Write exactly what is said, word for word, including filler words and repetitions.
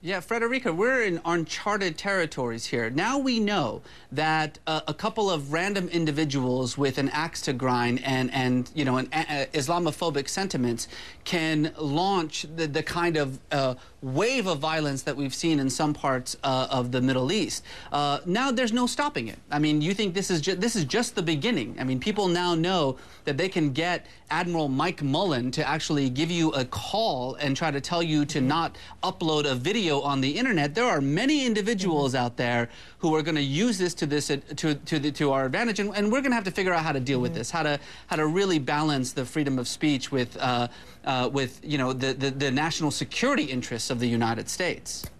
Yeah, Frederica, we're in uncharted territories here. Now we know that uh, a couple of random individuals with an axe to grind and, and you know, an uh, Islamophobic sentiments can launch the, the kind of uh, wave of violence that we've seen in some parts uh, of the Middle East. Uh, now there's no stopping it. I mean, you think this is, this is just the beginning. I mean, people now know that they can get Admiral Mike Mullen to actually give you a call and try to tell you to not upload a video on the internet. There are many individuals out there who are going to use this to this uh, to to the, to our advantage, and, and we're going to have to figure out how to deal with this, how to how to really balance the freedom of speech with uh, uh, with you know the, the the national security interests of the United States.